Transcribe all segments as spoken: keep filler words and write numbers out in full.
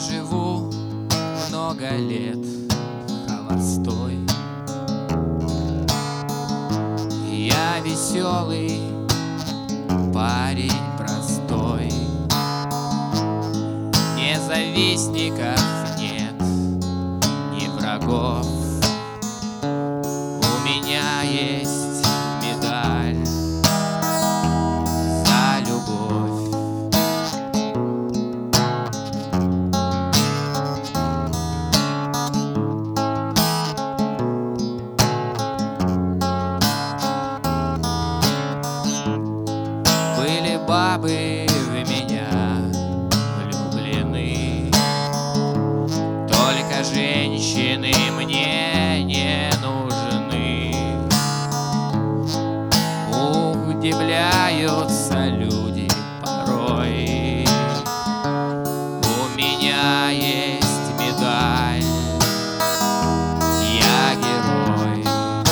живу много лет холостой. Я веселый парень простой. Ни завистников нет, ни врагов. У меня есть медаль за любовь. Были бабы в меня влюблены, только женщины мне не нужны. Удивляются люди порой. У меня есть медаль, я герой.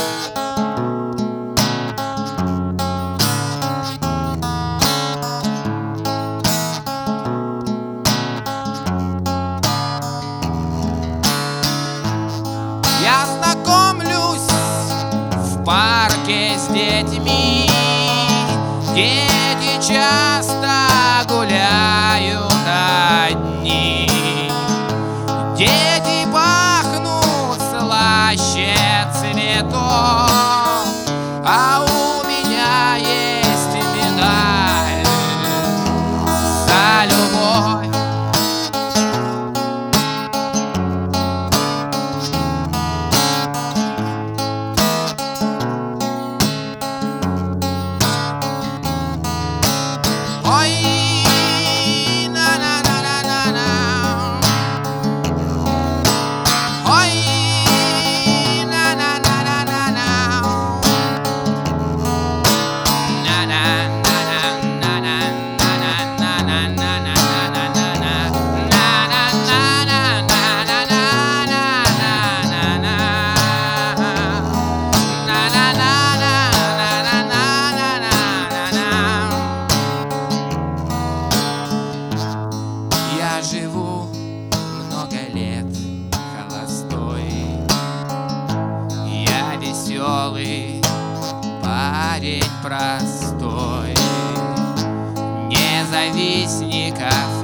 Я знакомлюсь в парке с детьми. Дети часто гуляют одни. Дети пахнут слаще цветов, а у меня есть медаль за любовь. Ой, на-на-на-на-на-на. Ой, на-на-на-на-на-на. Я живу много лет холостой. Я веселый парень простой. Ни завистников